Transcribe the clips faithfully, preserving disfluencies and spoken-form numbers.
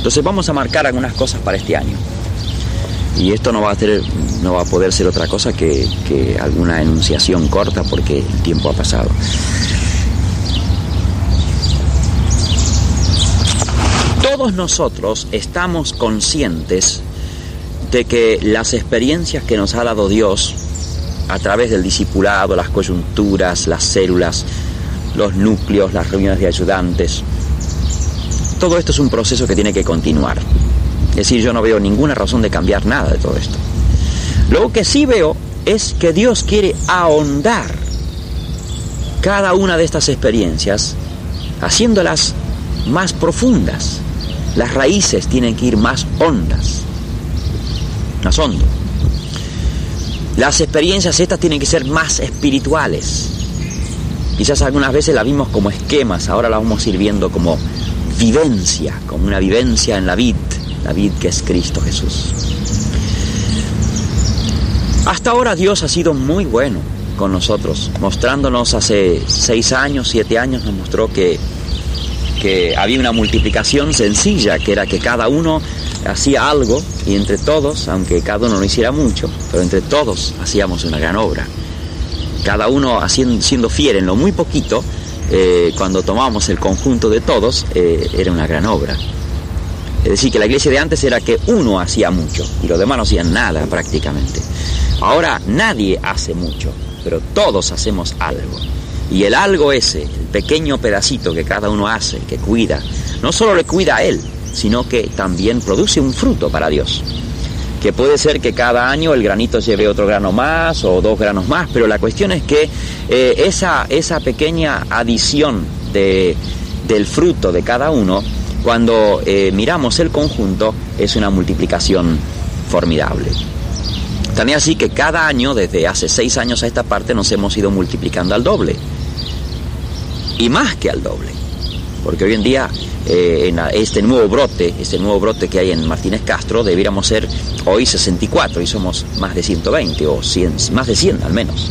Entonces vamos a marcar algunas cosas para este año. Y esto no va a tener, no va a poder ser otra cosa que, que alguna enunciación corta porque el tiempo ha pasado. Todos nosotros estamos conscientes de que las experiencias que nos ha dado Dios a través del discipulado, las coyunturas, las células, los núcleos, las reuniones de ayudantes, todo esto es un proceso que tiene que continuar. Es decir, yo no veo ninguna razón de cambiar nada de todo esto. Lo que sí veo es que Dios quiere ahondar cada una de estas experiencias, haciéndolas más profundas. Las raíces tienen que ir más hondas, más hondo. Las experiencias estas tienen que ser más espirituales. Quizás algunas veces las vimos como esquemas, ahora las vamos a ir viendo como vivencia, como una vivencia en la vid, la vid que es Cristo Jesús. Hasta ahora Dios ha sido muy bueno con nosotros, mostrándonos hace seis años, siete años, nos mostró que, que había una multiplicación sencilla, que era que cada uno hacía algo y entre todos, aunque cada uno no hiciera mucho, pero entre todos hacíamos una gran obra. Cada uno haciendo, siendo fiel en lo muy poquito, eh, cuando tomábamos el conjunto de todos, eh, era una gran obra. Es decir, que la iglesia de antes era que uno hacía mucho y los demás no hacían nada prácticamente. Ahora nadie hace mucho, pero todos hacemos algo. Y el algo ese, el pequeño pedacito que cada uno hace, que cuida, no solo le cuida a él, sino que también produce un fruto para Dios. Que puede ser que cada año el granito lleve otro grano más o dos granos más, pero la cuestión es que eh, esa, esa pequeña adición de, del fruto de cada uno, cuando eh, miramos el conjunto, es una multiplicación formidable. También así que cada año, desde hace seis años a esta parte, nos hemos ido multiplicando al doble. Y más que al doble. Porque hoy en día, eh, en este nuevo brote, este nuevo brote que hay en Martínez Castro, debiéramos ser hoy sesenta y cuatro y somos más de ciento veinte o cien, más de cien al menos.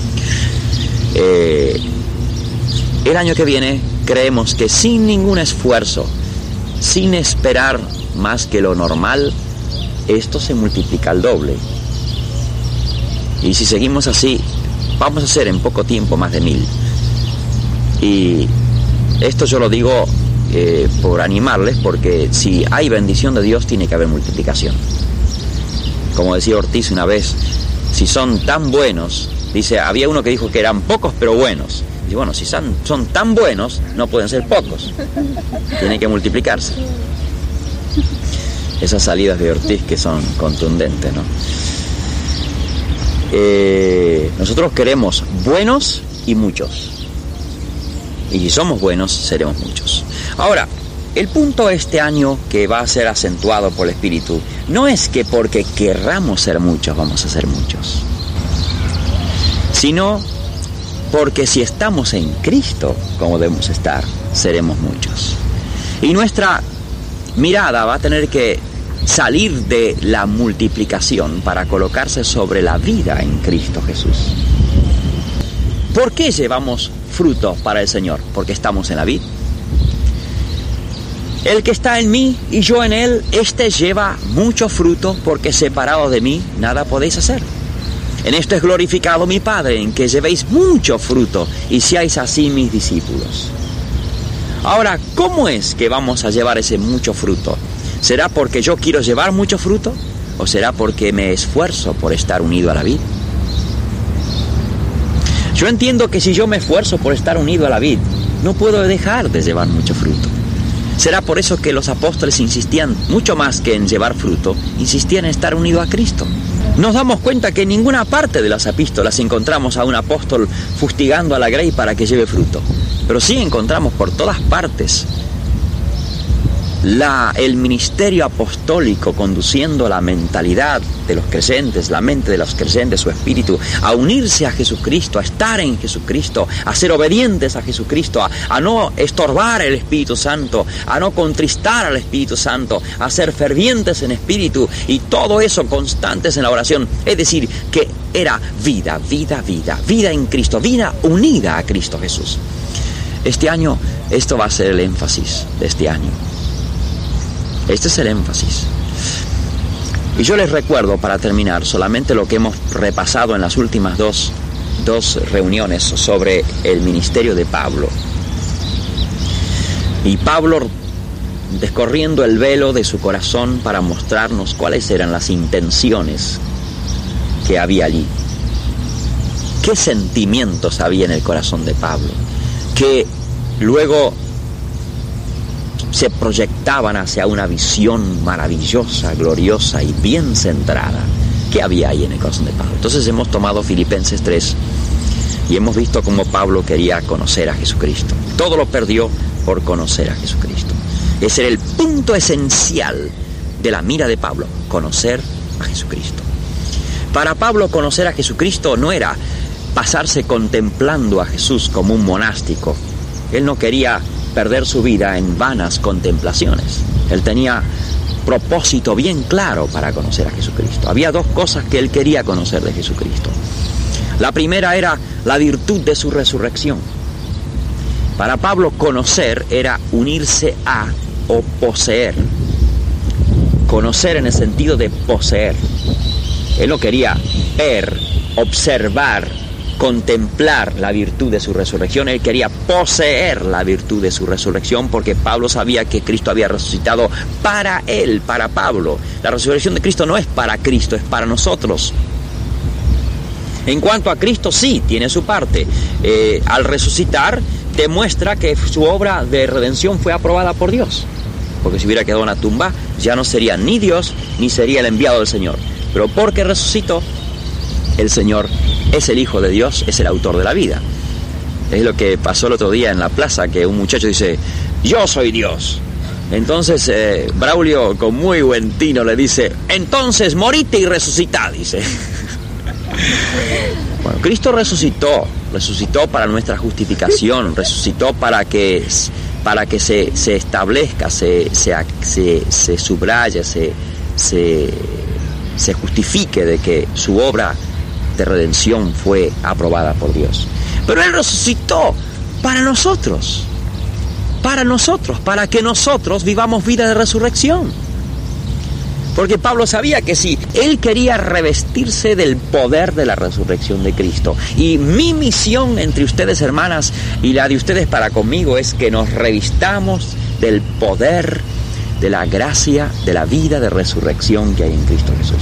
Eh, el año que viene creemos que sin ningún esfuerzo, sin esperar más que lo normal, esto se multiplica al doble. Y si seguimos así, vamos a hacer en poco tiempo más de mil. Y esto yo lo digo eh, por animarles, porque si hay bendición de Dios, tiene que haber multiplicación. Como decía Ortiz una vez, si son tan buenos, dice, había uno que dijo que eran pocos pero buenos. Y bueno, si son, son tan buenos, no pueden ser pocos. Tienen que multiplicarse. Esas salidas de Ortiz que son contundentes, ¿no? Eh, nosotros queremos buenos y muchos. Y si somos buenos, seremos muchos. Ahora, el punto este año que va a ser acentuado por el Espíritu, no es que porque querramos ser muchos, vamos a ser muchos. Sino porque si estamos en Cristo, como debemos estar, seremos muchos. Y nuestra mirada va a tener que salir de la multiplicación para colocarse sobre la vida en Cristo Jesús. ¿Por qué llevamos fruto para el Señor? Porque estamos en la vid. El que está en mí y yo en él, éste lleva mucho fruto, porque separado de mí nada podéis hacer. En esto es glorificado mi Padre, en que llevéis mucho fruto y seáis así mis discípulos. Ahora, ¿cómo es que vamos a llevar ese mucho fruto? ¿Será porque yo quiero llevar mucho fruto? ¿O será porque me esfuerzo por estar unido a la vid? Yo entiendo que si yo me esfuerzo por estar unido a la vid, no puedo dejar de llevar mucho fruto. Será por eso que los apóstoles insistían mucho más que en llevar fruto, insistían en estar unido a Cristo. Nos damos cuenta que en ninguna parte de las epístolas encontramos a un apóstol fustigando a la grey para que lleve fruto, pero sí encontramos por todas partes la, el ministerio apostólico conduciendo la mentalidad de los creyentes, la mente de los creyentes, su espíritu, a unirse a Jesucristo, a estar en Jesucristo, a ser obedientes a Jesucristo, a, a no estorbar el Espíritu Santo, a no contristar al Espíritu Santo, a ser fervientes en espíritu, y todo eso constantes en la oración. Es decir, que era vida, vida, vida, vida en Cristo, vida unida a Cristo Jesús. Este año, esto va a ser el énfasis de este año. Este es el énfasis. Y yo les recuerdo, para terminar, solamente lo que hemos repasado en las últimas dos, dos reuniones sobre el ministerio de Pablo. Y Pablo descorriendo el velo de su corazón para mostrarnos cuáles eran las intenciones que había allí. ¿Qué sentimientos había en el corazón de Pablo? Que luego se proyectaban hacia una visión maravillosa, gloriosa y bien centrada. ¿Qué había ahí en el corazón de Pablo? Entonces hemos tomado Filipenses tres y hemos visto cómo Pablo quería conocer a Jesucristo. Todo lo perdió por conocer a Jesucristo. Ese era el punto esencial de la mira de Pablo, conocer a Jesucristo. Para Pablo, conocer a Jesucristo no era pasarse contemplando a Jesús como un monástico. Él no quería perder su vida en vanas contemplaciones. Él tenía propósito bien claro para conocer a Jesucristo. Había dos cosas que él quería conocer de Jesucristo. La primera era la virtud de su resurrección. Para Pablo, conocer era unirse a o poseer. Conocer en el sentido de poseer. Él no quería ver, observar, contemplar la virtud de su resurrección. Él quería poseer la virtud de su resurrección, porque Pablo sabía que Cristo había resucitado para él, para Pablo. La resurrección de Cristo no es para Cristo, es para nosotros. En cuanto a Cristo, sí, tiene su parte. Eh, al resucitar, demuestra que su obra de redención fue aprobada por Dios. Porque si hubiera quedado en la tumba, ya no sería ni Dios, ni sería el enviado del Señor. Pero porque resucitó, el Señor es el Hijo de Dios, es el autor de la vida. Es lo que pasó el otro día en la plaza, que un muchacho dice, yo soy Dios. Entonces eh, Braulio, con muy buen tino, le dice, entonces morite y resucitá, dice. Bueno, Cristo resucitó, resucitó para nuestra justificación, resucitó para que, para que se, se establezca, se, se, se, se subraye, se, se, se justifique de que su obra de redención fue aprobada por Dios. Pero Él resucitó para nosotros, para nosotros, para que nosotros vivamos vida de resurrección. Porque Pablo sabía que sí, él quería revestirse del poder de la resurrección de Cristo. Y mi misión entre ustedes, hermanas, y la de ustedes para conmigo, es que nos revistamos del poder, de la gracia, de la vida de resurrección que hay en Cristo Jesús.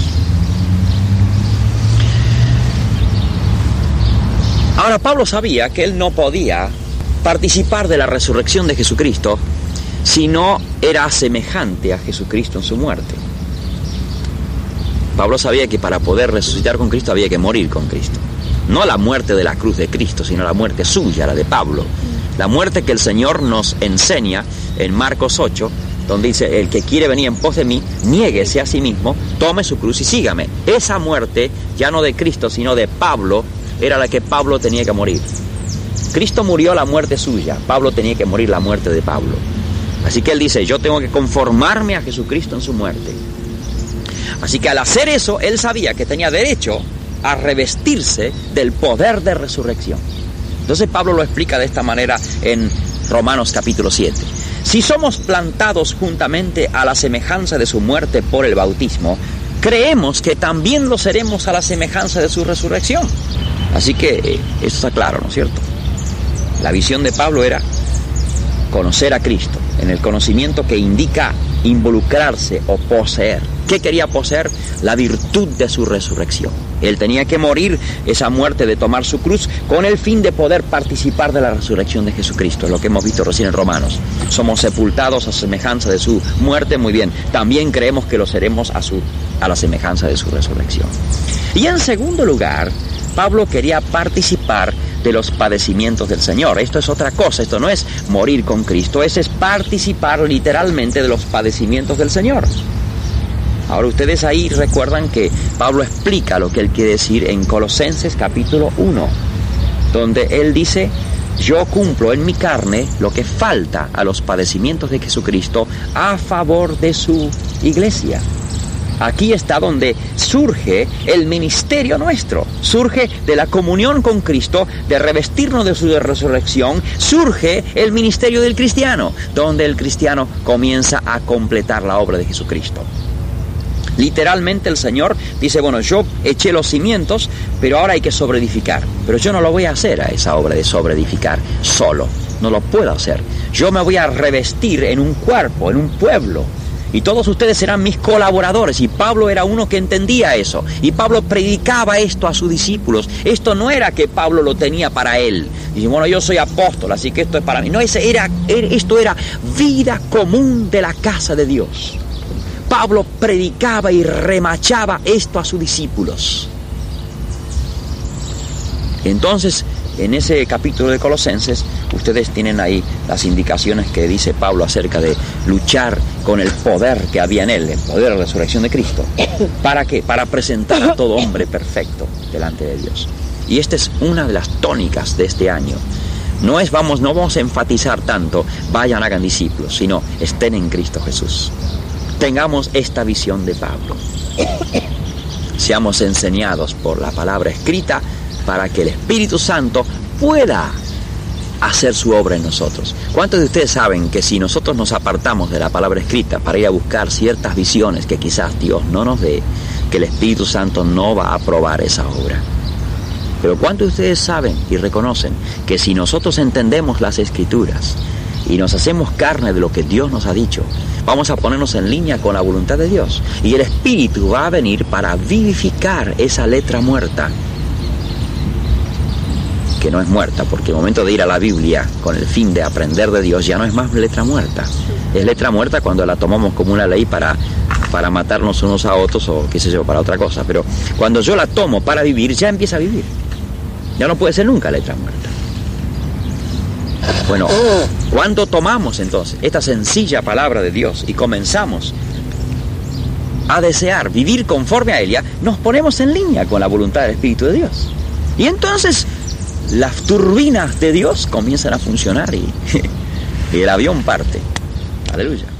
Ahora, Pablo sabía que él no podía participar de la resurrección de Jesucristo si no era semejante a Jesucristo en su muerte. Pablo sabía que para poder resucitar con Cristo había que morir con Cristo. No la muerte de la cruz de Cristo, sino la muerte suya, la de Pablo. La muerte que el Señor nos enseña en Marcos ocho, donde dice, el que quiere venir en pos de mí, niéguese a sí mismo, tome su cruz y sígame. Esa muerte, ya no de Cristo, sino de Pablo, era la que Pablo tenía que morir. Cristo murió la muerte suya, Pablo tenía que morir la muerte de Pablo. Así que él dice, yo tengo que conformarme a Jesucristo en su muerte. Así que al hacer eso, él sabía que tenía derecho a revestirse del poder de resurrección. Entonces Pablo lo explica de esta manera en Romanos capítulo siete. Si somos plantados juntamente a la semejanza de su muerte por el bautismo, creemos que también lo seremos a la semejanza de su resurrección. Así que eh, eso está claro, ¿no es cierto? La visión de Pablo era conocer a Cristo, en el conocimiento que indica involucrarse o poseer. ¿Qué quería poseer? La virtud de su resurrección. Él tenía que morir esa muerte de tomar su cruz con el fin de poder participar de la resurrección de Jesucristo, es lo que hemos visto recién en Romanos. Somos sepultados a semejanza de su muerte, muy bien. También creemos que lo seremos a, su, a la semejanza de su resurrección. Y en segundo lugar, Pablo quería participar de los padecimientos del Señor. Esto es otra cosa, esto no es morir con Cristo, eso es participar literalmente de los padecimientos del Señor. Ahora ustedes ahí recuerdan que Pablo explica lo que él quiere decir en Colosenses capítulo uno, donde él dice, yo cumplo en mi carne lo que falta a los padecimientos de Jesucristo a favor de su iglesia. Aquí está donde surge el ministerio nuestro, surge de la comunión con Cristo, de revestirnos de su resurrección, surge el ministerio del cristiano, donde el cristiano comienza a completar la obra de Jesucristo. Literalmente el Señor dice, bueno, yo eché los cimientos, pero ahora hay que sobreedificar. Pero yo no lo voy a hacer a esa obra de sobreedificar solo, no lo puedo hacer. Yo me voy a revestir en un cuerpo, en un pueblo, y todos ustedes serán mis colaboradores. Y Pablo era uno que entendía eso, y Pablo predicaba esto a sus discípulos. Esto no era que Pablo lo tenía para él. Dice, bueno, yo soy apóstol, así que esto es para mí. No, ese era, esto era vida común de la casa de Dios. Pablo predicaba y remachaba esto a sus discípulos. Entonces, en ese capítulo de Colosenses, ustedes tienen ahí las indicaciones que dice Pablo acerca de luchar con el poder que había en él, el poder de la resurrección de Cristo. ¿Para qué? Para presentar a todo hombre perfecto delante de Dios. Y esta es una de las tónicas de este año. No es, vamos, no vamos a enfatizar tanto, vayan, hagan discípulos, sino estén en Cristo Jesús. Tengamos esta visión de Pablo. Seamos enseñados por la palabra escrita para que el Espíritu Santo pueda hacer su obra en nosotros. ¿Cuántos de ustedes saben que si nosotros nos apartamos de la palabra escrita para ir a buscar ciertas visiones que quizás Dios no nos dé, que el Espíritu Santo no va a aprobar esa obra? Pero ¿cuántos de ustedes saben y reconocen que si nosotros entendemos las Escrituras y nos hacemos carne de lo que Dios nos ha dicho, vamos a ponernos en línea con la voluntad de Dios? Y el Espíritu va a venir para vivificar esa letra muerta, que no es muerta, porque el momento de ir a la Biblia con el fin de aprender de Dios ya no es más letra muerta. Es letra muerta cuando la tomamos como una ley para, para matarnos unos a otros o qué sé yo, para otra cosa. Pero cuando yo la tomo para vivir, ya empieza a vivir. Ya no puede ser nunca letra muerta. Bueno, cuando tomamos entonces esta sencilla palabra de Dios y comenzamos a desear vivir conforme a ella, nos ponemos en línea con la voluntad del Espíritu de Dios. Y entonces las turbinas de Dios comienzan a funcionar y, y el avión parte. Aleluya.